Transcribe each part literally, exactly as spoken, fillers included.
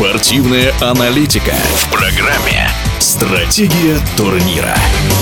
Спортивная аналитика в программе «Стратегия турнира».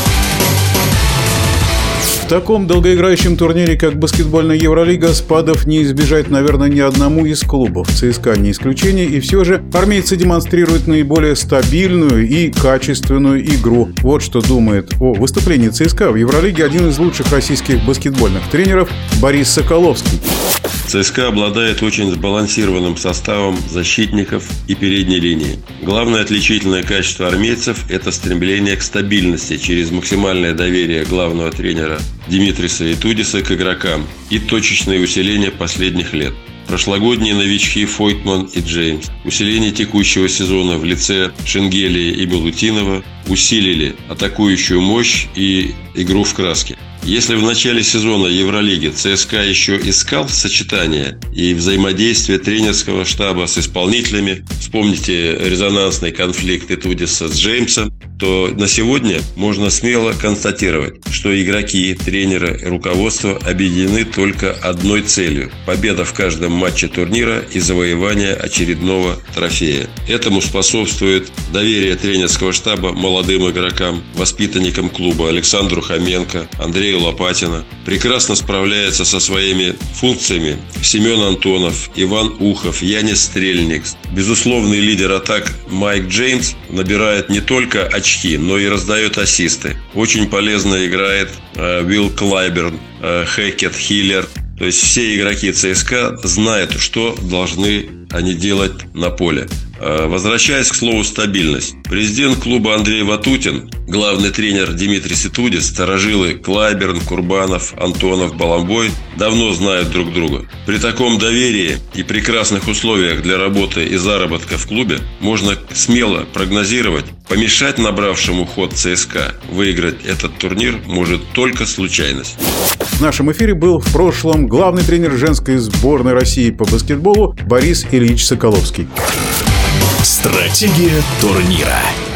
В таком долгоиграющем турнире, как баскетбольная Евролига, спадов не избежать, наверное, ни одному из клубов. ЦСКА не исключение, и все же армейцы демонстрируют наиболее стабильную и качественную игру. Вот что думает о выступлении ЦСКА в Евролиге один из лучших российских баскетбольных тренеров Борис Соколовский. ЦСКА обладает очень сбалансированным составом защитников и передней линии. Главное отличительное качество армейцев – это стремление к стабильности через максимальное доверие главного тренера Димитриса Итудиса к игрокам и точечное усиление последних лет. Прошлогодние новички Фойтман и Джеймс, усиление текущего сезона в лице Шенгелия и Милутинова усилили атакующую мощь и игру в краске. Если в начале сезона Евролиги ЦСКА еще искал сочетание и взаимодействие тренерского штаба с исполнителями, вспомните резонансный конфликт Итудиса с Джеймсом, то на сегодня можно смело констатировать, что игроки, тренеры и руководство объединены только одной целью – победа в каждом матче турнира и завоевание очередного трофея. Этому способствует доверие тренерского штаба молодым игрокам, воспитанникам клуба Александру Хоменко, Андрею Лопатина. Прекрасно справляется со своими функциями Семен Антонов, Иван Ухов, Янис Стрельникс. Безусловный лидер атак Майк Джеймс набирает не только очки, но и раздает ассисты. Очень полезно играет э, Уилл Клайберн, э, Хекет, Хиллер. То есть все игроки ЦСКА знают, что должны они делать на поле. Возвращаясь к слову «стабильность», президент клуба Андрей Ватутин, главный тренер Димитрис Итудис, старожилы Клайберн, Курбанов, Антонов, Баламбой давно знают друг друга. При таком доверии и прекрасных условиях для работы и заработка в клубе можно смело прогнозировать, помешать набравшему ход ЦСКА выиграть этот турнир может только случайность. В нашем эфире был в прошлом главный тренер женской сборной России по баскетболу Борис Ильич Соколовский. Стратегия турнира.